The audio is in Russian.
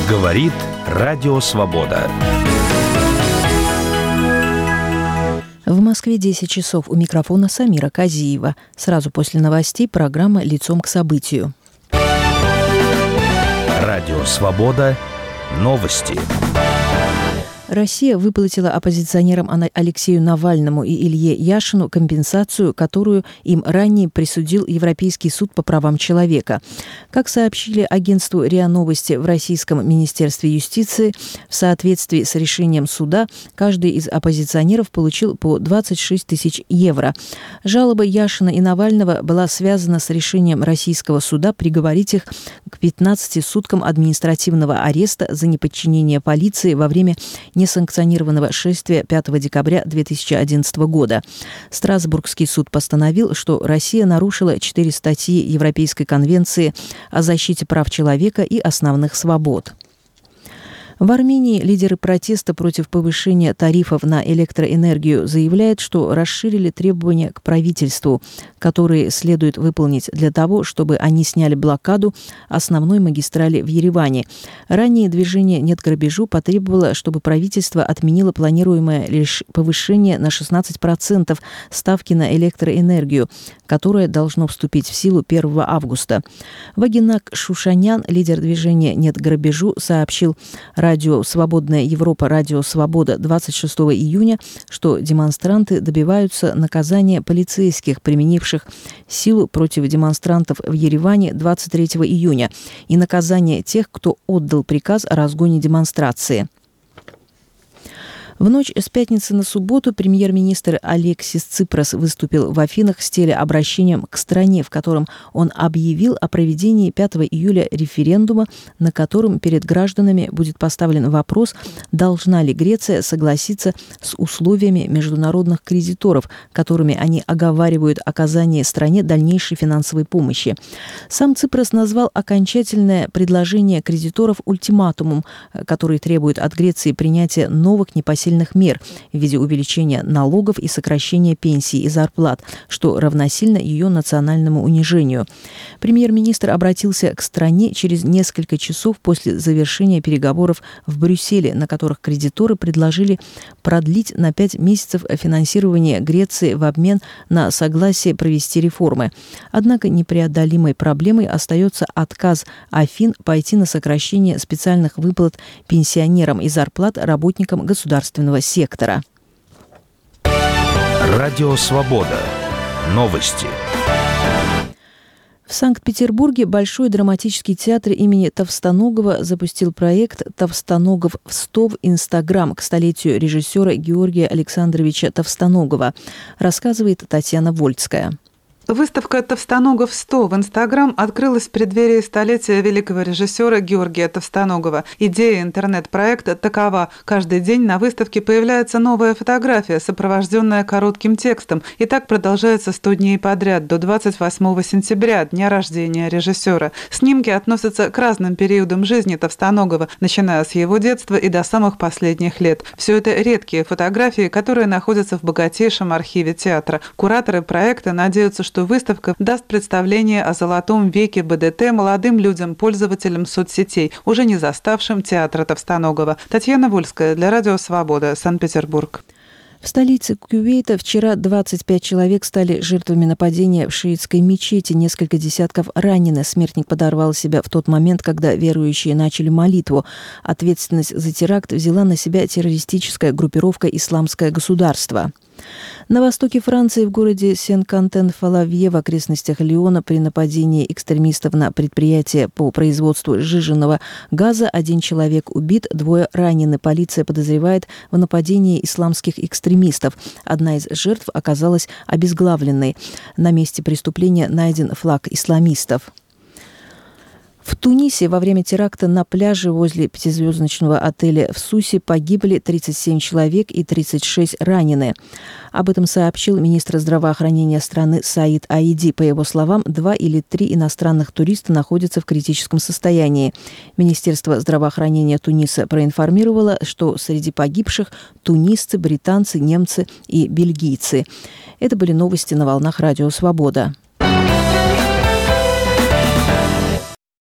Говорит Радио Свобода. В Москве 10 часов. У микрофона Самира Казиева. Сразу после новостей программа «Лицом к событию». Радио Свобода. Новости. Россия выплатила оппозиционерам Алексею Навальному и Илье Яшину компенсацию, которую им ранее присудил Европейский суд по правам человека. Как сообщили агентству РИА Новости в Российском Министерстве юстиции, в соответствии с решением суда, каждый из оппозиционеров получил по 26 тысяч евро. Жалоба Яшина и Навального была связана с решением российского суда приговорить их к 15 суткам административного ареста за неподчинение полиции во время несанкционированного шествия 5 декабря 2011 года. Страсбургский суд постановил, что Россия нарушила 4 статьи Европейской конвенции о защите прав человека и основных свобод. В Армении лидеры протеста против повышения тарифов на электроэнергию заявляют, что расширили требования к правительству, которые следует выполнить для того, чтобы они сняли блокаду основной магистрали в Ереване. Ранее движение «Нет грабежу» потребовало, чтобы правительство отменило планируемое лишь повышение на 16% ставки на электроэнергию, которое должно вступить в силу 1 августа. Вагинак Шушанян, лидер движения «Нет грабежу», сообщил радио «Свободная Европа», радио «Свобода» 26 июня, что демонстранты добиваются наказания полицейских, применивших силу против демонстрантов в Ереване 23 июня, и наказания тех, кто отдал приказ о разгоне демонстрации. В ночь с пятницы на субботу премьер-министр Алексис Ципрас выступил в Афинах с телеобращением к стране, в котором он объявил о проведении 5 июля референдума, на котором перед гражданами будет поставлен вопрос, должна ли Греция согласиться с условиями международных кредиторов, которыми они оговаривают оказание стране дальнейшей финансовой помощи. Сам Ципрас назвал окончательное предложение кредиторов ультиматумом, который требует от Греции принятия новых непосильных мер в виде увеличения налогов и сокращения пенсий и зарплат, что равносильно ее национальному унижению. Премьер-министр обратился к стране через несколько часов после завершения переговоров в Брюсселе, на которых кредиторы предложили продлить на 5 месяцев финансирование Греции в обмен на согласие провести реформы. Однако непреодолимой проблемой остается отказ Афин пойти на сокращение специальных выплат пенсионерам и зарплат работникам государственного сектора. Радио Свобода. Новости. В Санкт-Петербурге Большой драматический театр имени Товстоногова запустил проект «Товстоногов в 100 в Инстаграм» к столетию режиссера Георгия Александровича Товстоногова, рассказывает Татьяна Вольцкая. Выставка «Товстоногов 100» в Инстаграм открылась в преддверии столетия великого режиссера Георгия Товстоногова. Идея интернет-проекта такова. Каждый день на выставке появляется новая фотография, сопровожденная коротким текстом. И так продолжается 100 дней подряд, до 28 сентября, дня рождения режиссера. Снимки относятся к разным периодам жизни Товстоногова, начиная с его детства и до самых последних лет. Все это редкие фотографии, которые находятся в богатейшем архиве театра. Кураторы проекта надеются, что выставка даст представление о золотом веке БДТ молодым людям, пользователям соцсетей, уже не заставшим театра Товстоногова. Татьяна Вольская для Радио Свобода, Санкт-Петербург. В столице Кувейта вчера 25 человек стали жертвами нападения в шиитской мечети. Несколько десятков ранены. Смертник подорвал себя в тот момент, когда верующие начали молитву. Ответственность за теракт взяла на себя террористическая группировка «Исламское государство». На востоке Франции, в городе Сен-Кантен-Фалавье в окрестностях Лиона, при нападении экстремистов на предприятие по производству сжиженного газа 1 человек убит, 2 ранены. Полиция подозревает в нападении исламских экстремистов. Одна из жертв оказалась обезглавленной. На месте преступления найден флаг исламистов. В Тунисе во время теракта на пляже возле 5-звездочного отеля в Сусе погибли 37 человек и 36 ранены. Об этом сообщил министр здравоохранения страны Саид Аиди. По его словам, 2 или 3 иностранных туриста находятся в критическом состоянии. Министерство здравоохранения Туниса проинформировало, что среди погибших тунисцы, британцы, немцы и бельгийцы. Это были новости на волнах Радио Свобода.